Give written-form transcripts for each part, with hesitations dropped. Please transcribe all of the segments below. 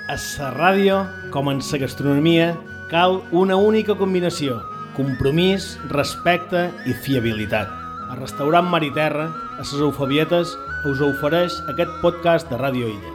A la ràdio, com en la gastronomia, cal una única combinació: compromís, respecte i fiabilitat. El restaurant Mar i Terra, a les Eufebietes, us ofereix aquest podcast de Ràdio Illa.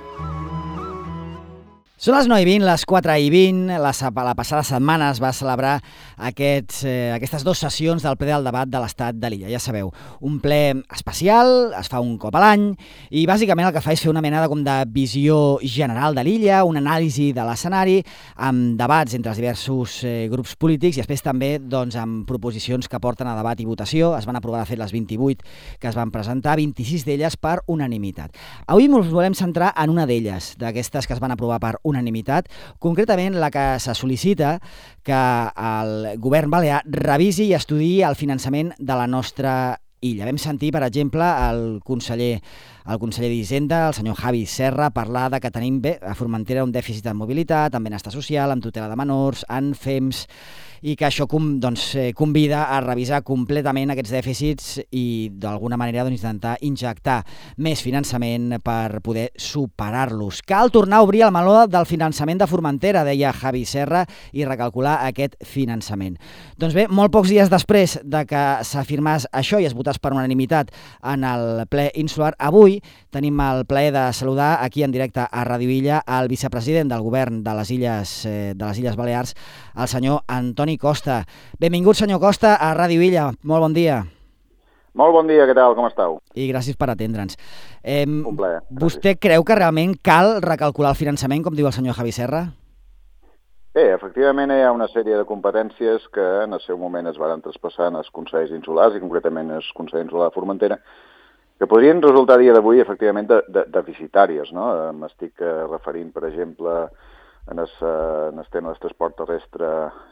Són les 9:20, les 4:20. La passada setmana es va celebrar aquestes dues sessions del ple del debat de l'Estat de l'Illa. Ja sabeu, un ple especial, es fa un cop a l'any, i bàsicament el que fa és fer una mena de visió general de l'Illa, una anàlisi de l'escenari, amb debats entre els diversos grups polítics i després també amb proposicions que porten a debat i votació. Es van aprovar, de fet, les 28 que es van presentar, 26 d'elles per unanimitat. Avui ens volem centrar en una d'elles, d'aquestes que es van aprovar per unanimitat, concretament la que se sol·licita que el govern balear revisi i estudiï el finançament de la nostra illa. Vam sentir, per exemple, el conseller d'Hisenda, el senyor Javi Serra, parlar de que tenim a Formentera un dèficit en mobilitat, en benestar social, en tutela de menors, en FEMS, i que això convida a revisar completament aquests dèficits i d'alguna manera intentar injectar més finançament per poder superar-los. Cal tornar a obrir el meló del finançament de Formentera, deia Javi Serra, i recalcular aquest finançament. Doncs bé, molt pocs dies després de que s'afirmés això i es votés per unanimitat en el ple insular, avui tenim el plaer de saludar aquí en directe a Ràdio Illa el vicepresident del govern de les Illes Balears, el senyor Antoni Costa. Benvingut, senyor Costa, a Ràdio Illa. Molt bon dia. Molt bon dia, què tal? Com esteu? I gràcies per atendre'ns. Un plaer. Vostè creu que realment cal recalcular el finançament, com diu el senyor Javi Serra? Bé, efectivament hi ha una sèrie de competències que en el seu moment es van traspassar als consells insulars i concretament al Consell Insular de Formentera, que podrien resultar a dia d'avui efectivament deficitàries, no? M'estic referint, per exemple, en el tema del transport terrestre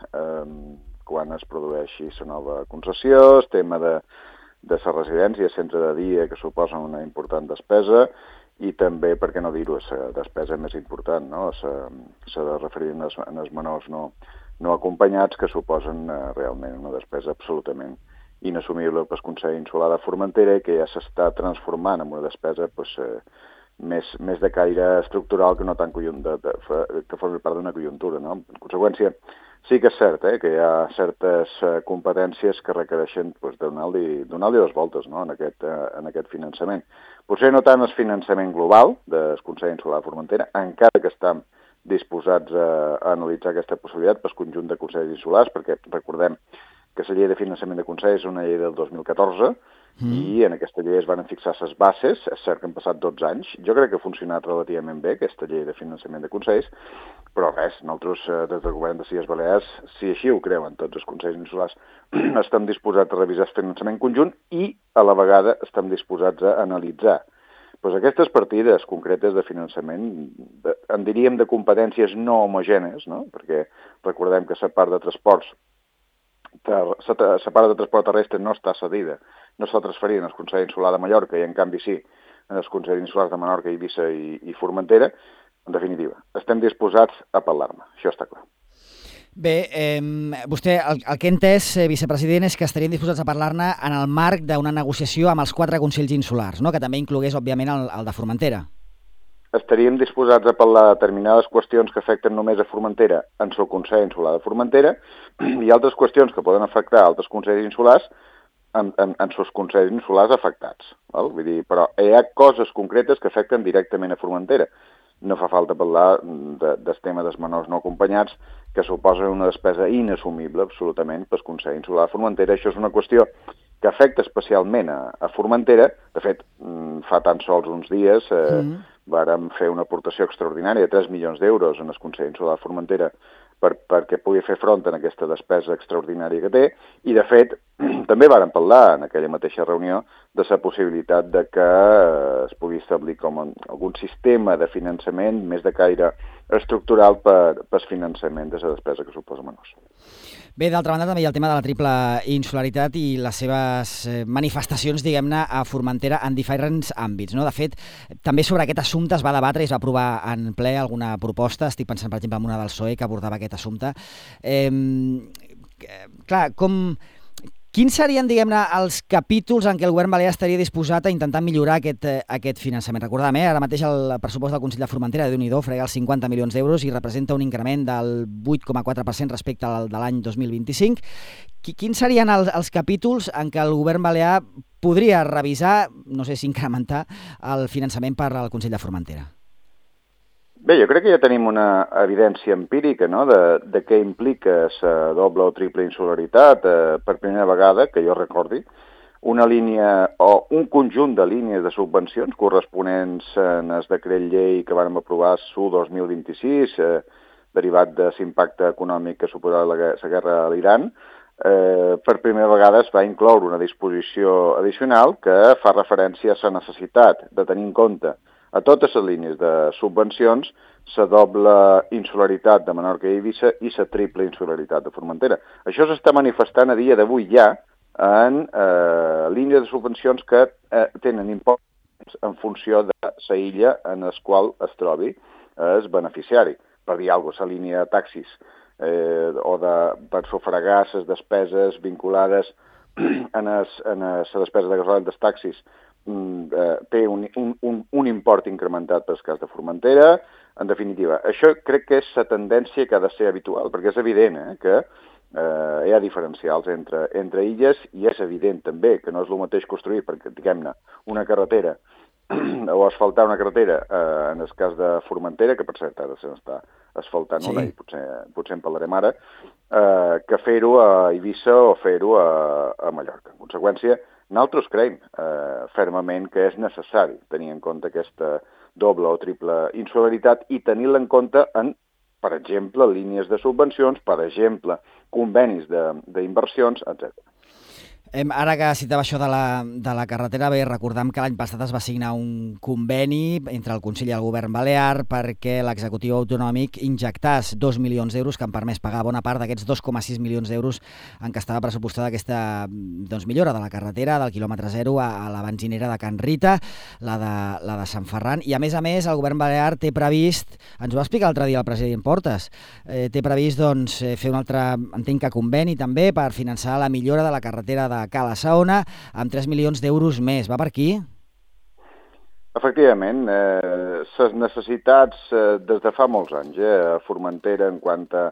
quan es produeixi la nova concessió, el tema de les residències, centre de dia, que suposen una important despesa, i també, per què no dir-ho, la despesa més important, no? S'ha de referir als menors no acompanyats, que suposen realment una despesa absolutament inassumible pel Consell Insular de Formentera i que ja s'està transformant en una despesa més de caire estructural que no tant que formi part d'una conjuntura, no? En conseqüència, sí que és cert que hi ha certes competències que requereixen donar-li dos voltes, no? en aquest finançament. Potser no tant el finançament global del Consell Insular de Formentera, encara que estem disposats a analitzar aquesta possibilitat pel conjunt de consells insulars, perquè recordem que la llei de finançament de consells és una llei del 2014 i en aquesta llei es van fixar les bases. És cert que han passat 12 anys. Jo crec que ha funcionat relativament bé aquesta llei de finançament de consells, però res, nosaltres des del govern de les Illes Balears, si així ho creuen tots els consells insulars, estem disposats a revisar el finançament conjunt i a la vegada estem disposats a analitzar aquestes partides concretes de finançament, en diríem de competències no homogènes, no? Perquè recordem que la part de transport terrestre no està cedida, no s'ha transferit al Consell Insular de Mallorca i en canvi sí en els Consells Insulars de Menorca, Eivissa i Formentera. En definitiva, estem disposats a parlar-ne, això està clar. Bé, vostè, el que he entès, vicepresident, és que estarien disposats a parlar-ne en el marc d'una negociació amb els 4 consells insulars, no? Que també inclogués, òbviament, el de Formentera. Estaríem disposats a parlar de determinades qüestions que afecten només a Formentera en el Consell Insular de Formentera i altres qüestions que poden afectar altres consells insulars en els consells insulars afectats. Val? Vull dir, però hi ha coses concretes que afecten directament a Formentera. No fa falta parlar del tema dels menors no acompanyats, que suposen una despesa inassumible absolutament pel Consell Insular de Formentera. Això és una qüestió que afecta especialment a Formentera. De fet, fa tan sols uns dies vàrem fer una aportació extraordinària de 3 milions d'euros en el Consell Insular de Formentera perquè pugui fer front a aquesta despesa extraordinària que té, i de fet també vàrem parlar en aquella mateixa reunió de la possibilitat de que es pugui establir com algun sistema de finançament més de caire estructural per finançament de la despesa que suposa menors. Bé, d'altra banda també hi ha el tema de la triple insularitat i les seves manifestacions, diguem-ne, a Formentera en diferents àmbits, no? De fet, també sobre aquest assumpte es va debatre i es va aprovar en ple alguna proposta. Estic pensant, per exemple, en una del PSOE que abordava aquest assumpte. Clar, Quins serien, diguem-ne, els capítols en què el govern balear estaria disposat a intentar millorar aquest finançament? Recordem, ara mateix el pressupost del Consell de Formentera, Déu-n'hi-do, frega els 50 milions d'euros i representa un increment del 8,4% respecte al de l'any 2025. Quins serien els capítols en què el govern balear podria revisar, no sé si incrementar, el finançament per al Consell de Formentera? Bé, jo crec que ja tenim una evidència empírica, no?, de què implica la doble o triple insularitat per primera vegada, que jo recordi, una línia o un conjunt de línies de subvencions corresponents en el decret llei que vam aprovar el 2026, derivat de l'impacte econòmic que suposava la guerra a l'Iran. Per primera vegada es va incloure una disposició addicional que fa referència a la necessitat de tenir en compte a totes les línies de subvencions la doble insularitat de Menorca i Eivissa i la triple insularitat de Formentera. Això s'està manifestant a dia d'avui ja en línies de subvencions que tenen imports en funció de la illa en la qual es trobi el beneficiari. Per dir alguna cosa, la línia de taxis per sufragar les despeses vinculades a la despesa de gasoil dels taxis té un import incrementat per el cas de Formentera. En definitiva, això crec que és la tendència que ha de ser habitual, perquè és evident que hi ha diferencials entre illes i és evident també que no és el mateix construir, perquè diguem-ne, una carretera o asfaltar una carretera en el cas de Formentera, que per cert ara se n'està asfaltant una i potser en parlarem ara, que fer-ho a Eivissa o fer-ho a Mallorca. En conseqüència, nosaltres creiem fermament que és necessari tenir en compte aquesta doble o triple insularitat i tenir-la en compte en, per exemple, línies de subvencions, per exemple, convenis d'inversions, etc. Ara que citava això de la carretera, bé, recordem que l'any passat es va signar un conveni entre el Consell i el Govern Balear perquè l'executiu autonòmic injectàs 2 milions d'euros que han permès pagar bona part d'aquests 2,6 milions d'euros en què estava pressupostada aquesta millora de la carretera del quilòmetre zero a la benzinera de Can Rita, la de Sant Ferran, i a més, el Govern Balear té previst, ens ho va explicar l'altre dia el president Portes, té previst fer un altre, entenc que conveni també, per finançar la millora de la carretera de Cala Saona amb 3 milions d'euros més. Va per aquí? Efectivament, les necessitats des de fa molts anys a Formentera en quant a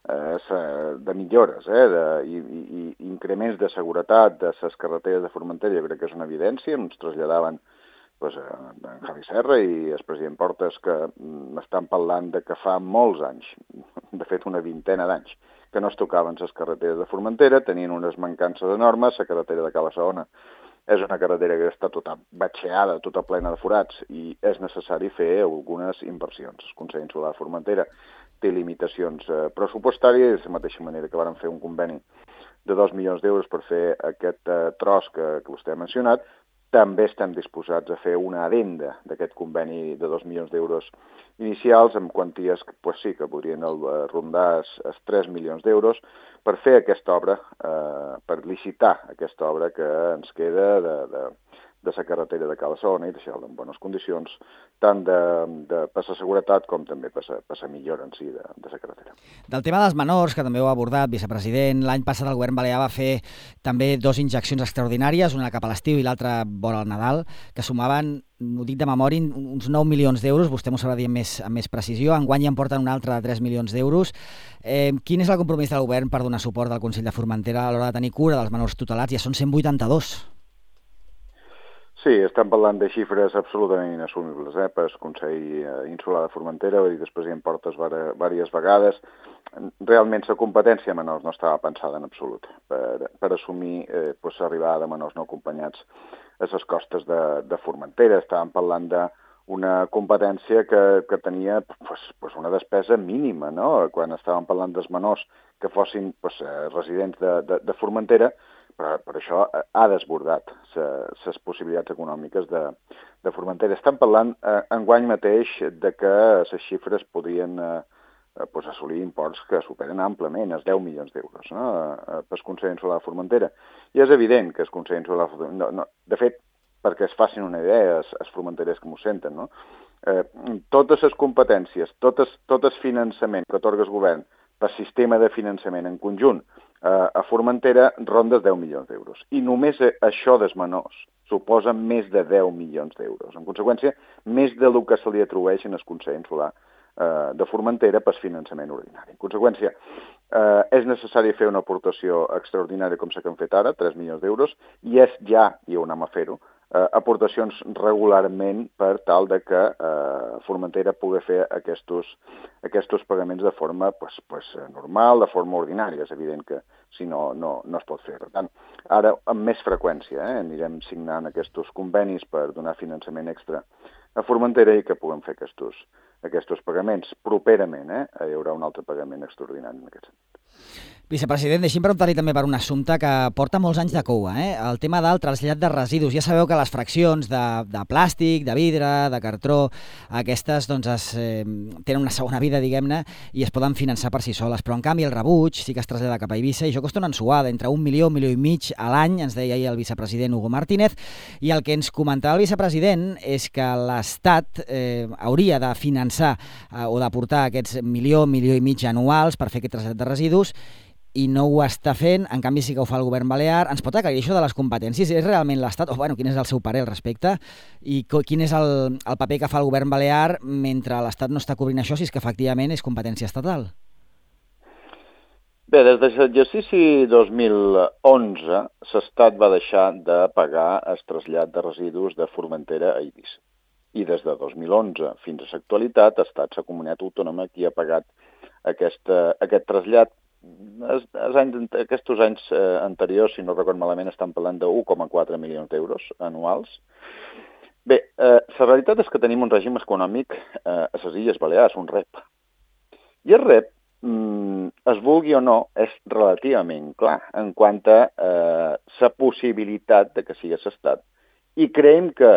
de millores i increments de seguretat de les carreteres de Formentera, jo crec que és una evidència, ens traslladaven en Javi Serra i el president Portes que estan parlant de que fa molts anys, de fet una vintena d'anys, que no es tocaven les carreteres de Formentera, tenien unes mancances enormes. La carretera de Cala Saona és una carretera que està tota batxeada, tota plena de forats, i és necessari fer algunes inversions. El Consell Insular de Formentera té limitacions pressupostàries, de la mateixa manera que varen fer un conveni de 2 milions d'euros per fer aquest tros que vostè ha mencionat. També estem disposats a fer una addenda d'aquest conveni de 2 milions d'euros inicials amb quanties que sí que podrien rondar els 3 milions d'euros per fer aquesta obra, per licitar aquesta obra que ens queda de la carretera de Cala Saona i deixar-la en bones condicions, tant per la seguretat com també per la millora en si de la carretera. Del tema dels menors, que també ho ha abordat, vicepresident, l'any passat el govern balear va fer també 2 injeccions extraordinàries, una cap a l'estiu i l'altra vora el Nadal, que sumaven, ho dic de memòria, uns 9 milions d'euros, vostè m'ho sabrà dir amb més precisió, enguany ja en porten una altra de 3 milions d'euros. Quin és el compromís del govern per donar suport al Consell de Formentera a l'hora de tenir cura dels menors tutelats? Ja són 182. Sí, estem parlant de xifres absolutament inassumibles per al Consell Insular de Formentera, ho ha dit el president Portes diverses vegades. Realment la competència de menors no estava pensada en absolut per assumir l'arribada de menors no acompanyats a les costes de Formentera. Estàvem parlant d'una competència que tenia una despesa mínima, no? Quan estàvem parlant dels menors que fossin residents de Formentera, per això ha desbordat les possibilitats econòmiques de Formentera. Estan parlant enguany mateix de que les xifres podien assolir imports que superen amplament els 10 milions d'euros pel Consell Insular de Formentera. I és evident que el Consell Insular de Formentera... De fet, perquè es facin una idea, els formenterers que m'ho senten, no? Totes les competències, tot el finançament que atorga el govern per sistema de finançament en conjunt a Formentera rondes 10 milions d'euros. I només això dels menors suposa més de 10 milions d'euros. En conseqüència, més del que se li atribueix en el Consell Insular de Formentera per finançament ordinari. En conseqüència, és necessari fer una aportació extraordinària com la que hem fet ara, 3 milions d'euros, i és ja, i ho anem a fer-ho, aportacions regularment per tal de que Formentera pugui fer aquests pagaments de forma normal, de forma ordinària. És evident que si no, no es pot fer. Per tant, ara amb més freqüència anirem signant aquests convenis per donar finançament extra a Formentera i que puguem fer aquests pagaments. Properament hi haurà un altre pagament extraordinari en aquest sentit. Vicepresident, deixi'm preguntar-li també per un assumpte que porta molts anys de coua, el tema del trasllat de residus. Ja sabeu que les fraccions de plàstic, de vidre, de cartró, aquestes tenen una segona vida, diguem-ne, i es poden finançar per si soles, però en canvi el rebuig sí que es trasllada cap a Eivissa i això costa una ensuada, entre 1 milió, 1,5 milió a l'any, ens deia ahir el vicepresident Hugo Martínez, i el que ens comentava el vicepresident és que l'Estat hauria de finançar o d'aportar aquests 1 milió, 1,5 milió anuals per fer aquest trasllat de residus, i no ho està fent, en canvi sí que ho fa el govern balear. Ens pot aclarir això de les competències? És realment l'Estat? Quin és el seu parer al respecte? I quin és el paper que fa el govern balear mentre l'Estat no està cobrint això, si és que efectivament és competència estatal? Bé, des de l'exercici 2011, l'Estat va deixar de pagar el trasllat de residus de Formentera a Eivissa. I des de 2011 fins a l'actualitat ha estat la comunitat autònoma qui ha pagat aquest trasllat. Aquests anys anteriors, si no record malament, estan parlant de 1,4 milions d'euros anuals. Bé, la realitat és que tenim un règim econòmic a les Illes Balears, un REP. I el REP, es vulgui o no, és relativament clar en quant a la possibilitat de que sigui l'Estat. I creiem que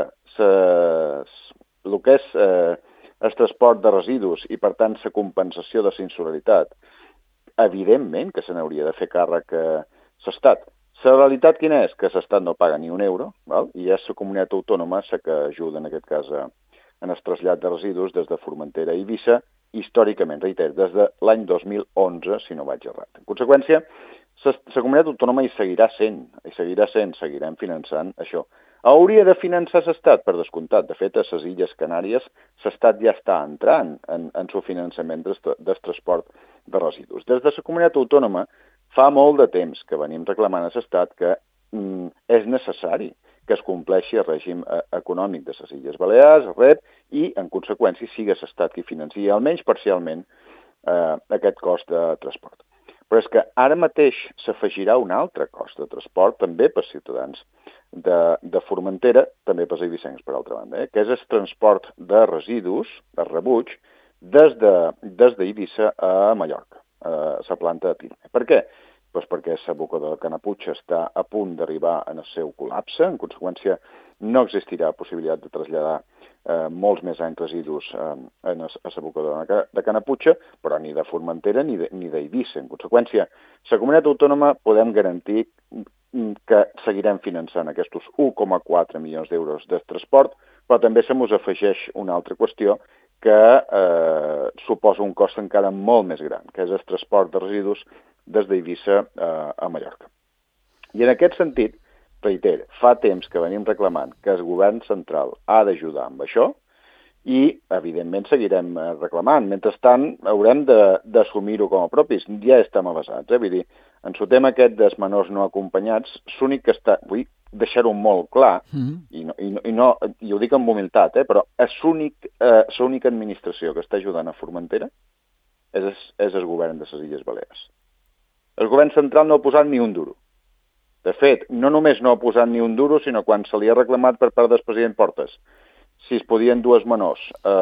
el que és el transport de residus i, per tant, la compensació de la insularitat, evidentment que se n'hauria de fer càrrec l'Estat. La realitat quina és? Que l'Estat no paga ni un euro, val? I és la comunitat autònoma la que ajuda, en aquest cas, en el trasllat de residus des de Formentera a Eivissa, històricament, reitero, des de l'any 2011, si no vaig errat. En conseqüència, la comunitat autònoma hi seguirà sent, seguirem finançant això. Hauria de finançar l'Estat, per descomptat. De fet, a les Illes Canàries l'Estat ja està entrant en el finançament del transport de residus. Des de la comunitat autònoma fa molt de temps que venim reclamant a l'Estat que és necessari que es compleixi el règim econòmic de les Illes Balears, el REP, i, en conseqüència, sigui l'Estat qui financi, almenys parcialment, aquest cost de transport. Però és que ara mateix s'afegirà un altre cost de transport, també per ciutadans de Formentera, també pels eivissencs, per altra banda, que és el transport de residus, de rebuig, des d'Eivissa a Mallorca, a la planta de Pirme. Per què? Doncs perquè l'abocador de Canaputxa està a punt d'arribar en el seu col·lapse, en conseqüència no existirà possibilitat de traslladar molts més anys residus a l'abocador de Canaputxa, però ni de Formentera ni d'Eivissa. En conseqüència, la comunitat autònoma podem garantir que seguirem finançant aquests 1,4 milions d'euros de transport, però també se mos afegeix una altra qüestió que suposa un cost encara molt més gran, que és el transport de residus des d'Eivissa a Mallorca. I en aquest sentit, reitero, fa temps que venim reclamant que el govern central ha d'ajudar amb això i, evidentment, seguirem reclamant. Mentrestant, haurem d'assumir-ho com a propis. Ja estem avasats, Vull dir, en el tema aquest dels menors no acompanyats, l'únic que està... Vull deixar-ho molt clar, i ho dic amb humilitat, però l'única administració que està ajudant a Formentera és el govern de les Illes Balears. El govern central no ha posat ni un duro. De fet, no només no ha posat ni un duro, sinó quan se li ha reclamat per part del president Portes si es podien dur els menors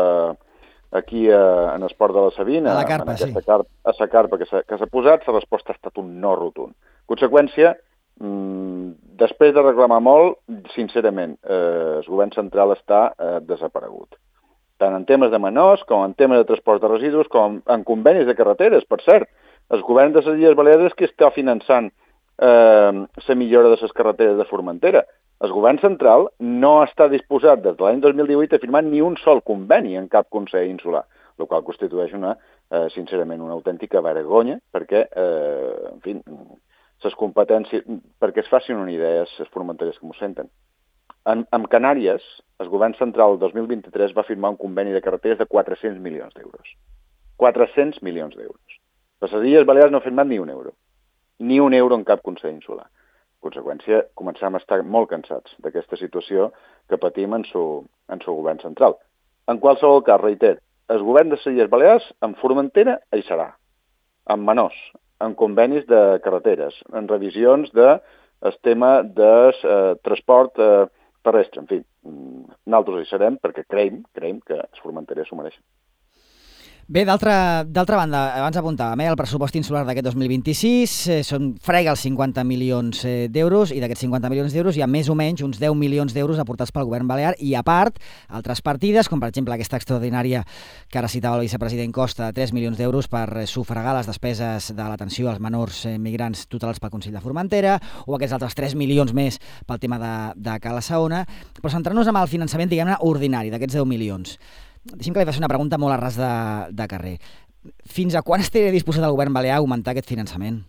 aquí en el port de la Sabina, a la carpa, a la carpa que s'ha posat, la resposta ha estat un no rotund. Conseqüència, després de reclamar molt, sincerament, el govern central està desaparegut. Tant en temes de menors, com en temes de transport de residus, com en convenis de carreteres, per cert. El govern de les Illes Balears és qui està finançant la millora de les carreteres de Formentera. El govern central no està disposat des de l'any 2018 a firmar ni un sol conveni en cap Consell Insular, el qual constitueix sincerament una autèntica vergonya, perquè, en fi, les competències, perquè es facin una idea, les formenteres que m'ho senten. Amb Canàries, el govern central el 2023 va firmar un conveni de carreteres de 400 milions d'euros. 400 milions d'euros. Les Illes Balears no ha firmat ni un euro. Ni un euro en cap Consell Insular. En conseqüència, començam a estar molt cansats d'aquesta situació que patim en su govern central. En qualsevol cas, reiter, el govern de les Illes Balears, en Formentera, hi serà. En menors, en convenis de carreteres, en revisions del tema de transport terrestre. En fi, nosaltres hi serem perquè creiem que els formenterers s'ho mereixen. Bé, d'altra banda, abans apuntàvem, el pressupost insular d'aquest 2026 frega els 50 milions d'euros i d'aquests 50 milions d'euros hi ha més o menys uns 10 milions d'euros aportats pel govern balear i, a part, altres partides, com per exemple aquesta extraordinària que ara citava el vicepresident Costa, de 3 milions d'euros per sufragar les despeses de l'atenció als menors migrants tutelats pel Consell de Formentera, o aquests altres 3 milions més pel tema de Cala Saona. Però centrant-nos en el finançament, diguem-ne, ordinari d'aquests 10 milions. Deixi'm que li faci una pregunta molt a ras de carrer. Fins a quan estaria disposat el govern balear a augmentar aquest finançament?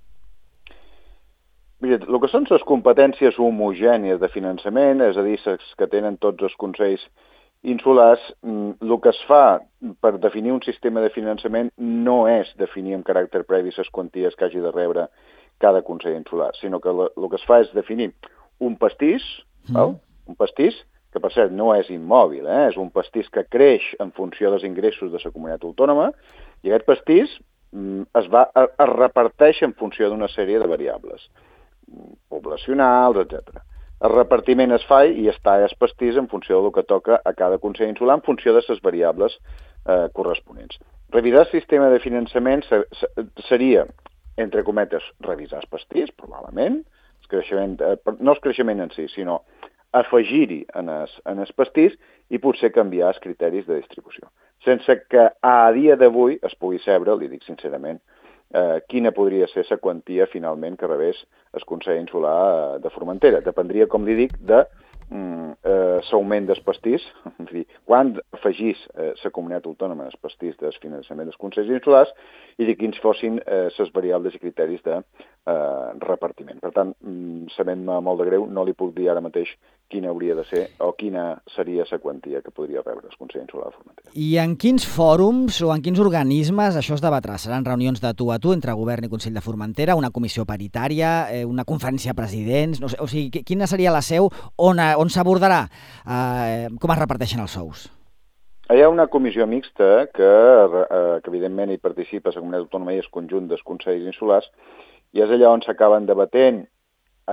Mira, el que són les competències homogènies de finançament, és a dir, les que tenen tots els consells insulars, el que es fa per definir un sistema de finançament no és definir amb caràcter previ les quanties que hagi de rebre cada consell insular, sinó que el que es fa és definir un pastís, un pastís que per cert no és immòbil, és un pastís que creix en funció dels ingressos de la comunitat autònoma, i aquest pastís es reparteix en funció d'una sèrie de variables, poblacionals, etc. El repartiment es fa i es talla el pastís en funció del que toca a cada consell insular, en funció de les variables corresponents. Revisar el sistema de finançament seria, entre cometes, revisar el pastís, probablement, no el creixement en si, sinó afegir-hi en el pastís i potser canviar els criteris de distribució. Sense que a dia d'avui es pugui saber, li dic sincerament, quina podria ser la quantia finalment que rebés el Consell Insular de Formentera. Dependria, com li dic, de l'augment del pastís, és a dir, quan afegís la comunitat autònoma el pastís del finançament dels Consells Insulars i de quins fossin les variables i criteris de repartiment. Per tant, sabent-me molt de greu, no li puc dir ara mateix quina hauria de ser o quina seria la quantia que podria rebre el Consell Insular de Formentera. I en quins fòrums o en quins organismes això es debatrà? Seran reunions de tu a tu entre govern i Consell de Formentera, una comissió paritària, una conferència de presidents? No sé, o sigui, quina seria la seu on s'abordarà com es reparteixen els sous? Hi ha una comissió mixta que evidentment hi participa la comunitat autònoma i el conjunt dels consells insulars, i és allà on s'acaben debatent a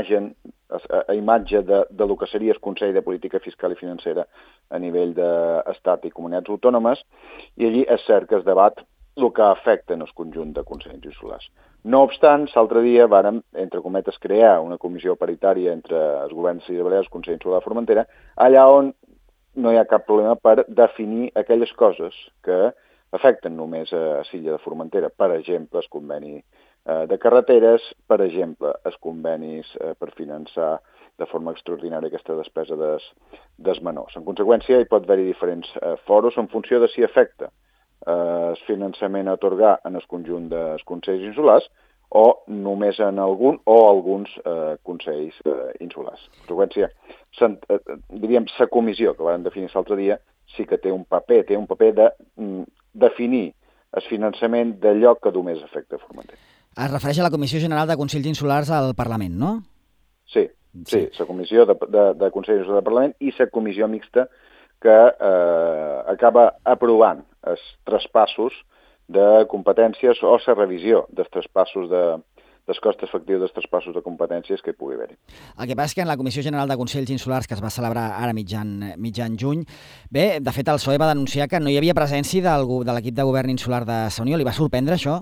imatge de lo que seria el Consell de Política Fiscal i Financera a nivell d'estat i comunitats autònomes, i allí és cert que es debat el que afecta en el conjunt de consells insulars. No obstant, l'altre dia vàrem, entre cometes, crear una comissió paritària entre els governs de Balears i el Consell Insular de Formentera, allà on no hi ha cap problema per definir aquelles coses que afecten només a l'illa de Formentera, per exemple, el conveni de carreteres, per exemple, els convenis per finançar de forma extraordinària aquesta despesa dels menors. En conseqüència, hi pot haver-hi diferents fòrums en funció de si afecta el finançament a atorgar en el conjunt dels consells insulars o només en algun o alguns consells insulars. En conseqüència, diríem, la comissió que vam definir l'altre dia sí que té un paper de definir el finançament d'allò que només afecta Formentera. Es refereix a la Comissió General de Consells Insulars al Parlament, no? Sí, la Comissió de Consells Insulars del Parlament i la Comissió Mixta que acaba aprovant els traspassos de competències o la revisió dels traspassos dels costos efectius dels traspassos de competències que hi pugui haver-hi. El que passa és que en la Comissió General de Consells Insulars, que es va celebrar ara mitjan juny, bé, de fet el PSOE va denunciar que no hi havia presència de l'equip de govern insular de la Unió. Li va sorprendre això?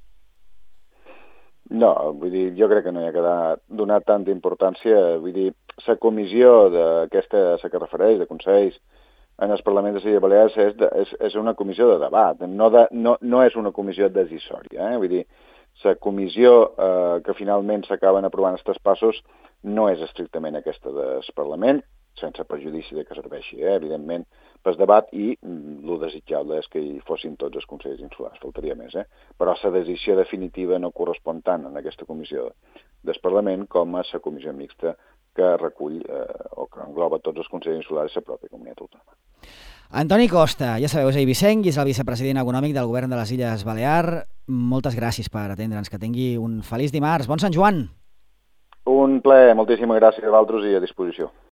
No, vull dir, jo crec que no hi ha que donar tanta importància. Vull dir, la comissió d'aquesta, la que refereix, de consells en el Parlament de les Illes Balears és una comissió de debat, no és una comissió decisòria. Vull dir, la comissió que finalment s'acaben aprovant els traspassos no és estrictament aquesta del Parlament, sense perjudici de que serveixi, evidentment, pel debat i el desitjable és que hi fossin tots els consells insulars, faltaria més, però la decisió definitiva no correspon tant en aquesta comissió del Parlament com a la comissió mixta que recull o que engloba tots els consells insulars de la pròpia comunitat autònoma. Antoni Costa, ja sabeu, és eivissenc i és el vicepresident econòmic del govern de les Illes Balears. Moltes gràcies per atendre'ns, que tingui un feliç dimarts. Bon Sant Joan! Un plaer, moltíssimes gràcies a vosaltres i a disposició.